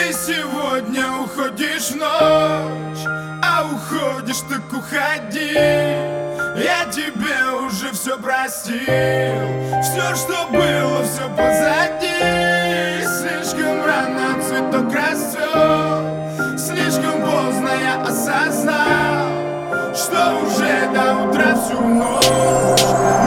Ты сегодня уходишь в ночь, а уходишь так уходи. Я тебе уже все простил, все, что было, все позади. Слишком рано цветок расцвел, слишком поздно я осознал, что уже до утра всю ночь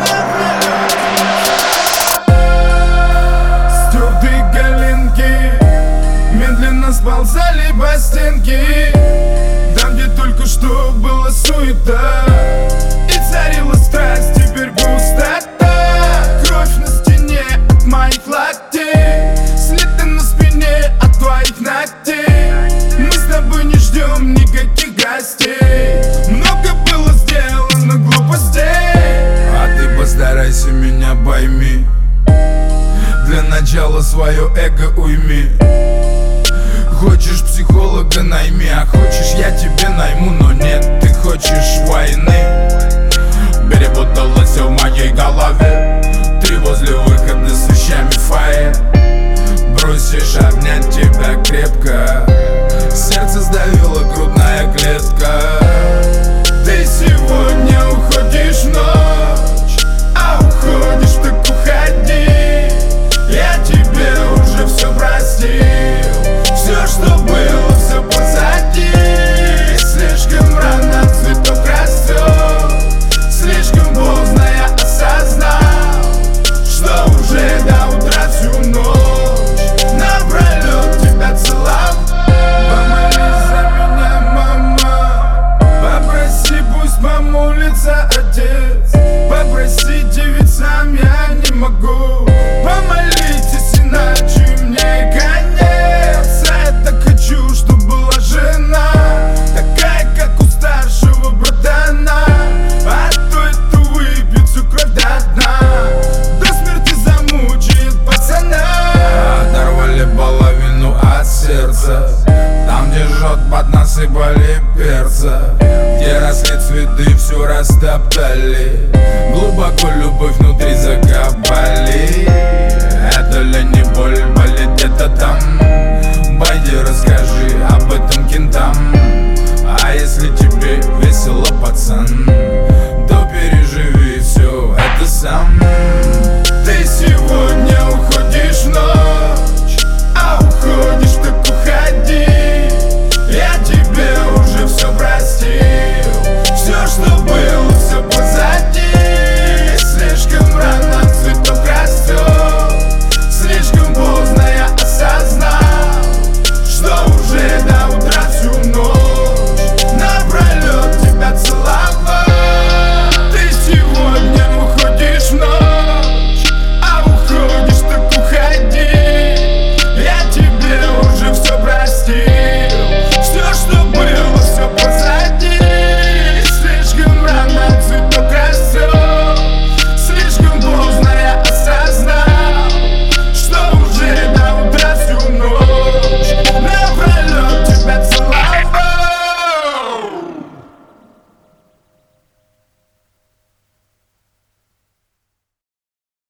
стертые коленки медленно сползали по стенке. Там, где только что была суета и царила страсть, теперь пустота. Кровь на стене от моих локтей, следы на спине от твоих ногтей. Мы с тобой не ждем никаких гостей, много было сделано глупостей. А ты постарайся меня пойми, для начала свое эго уйми. Хочешь психолога найми, а хочешь я тебе найму. Но нет, ты хочешь войны. Перепуталось все в моей голове. Ты возле выхода с вещами в фойе. Бросишь обнять тебя крепко.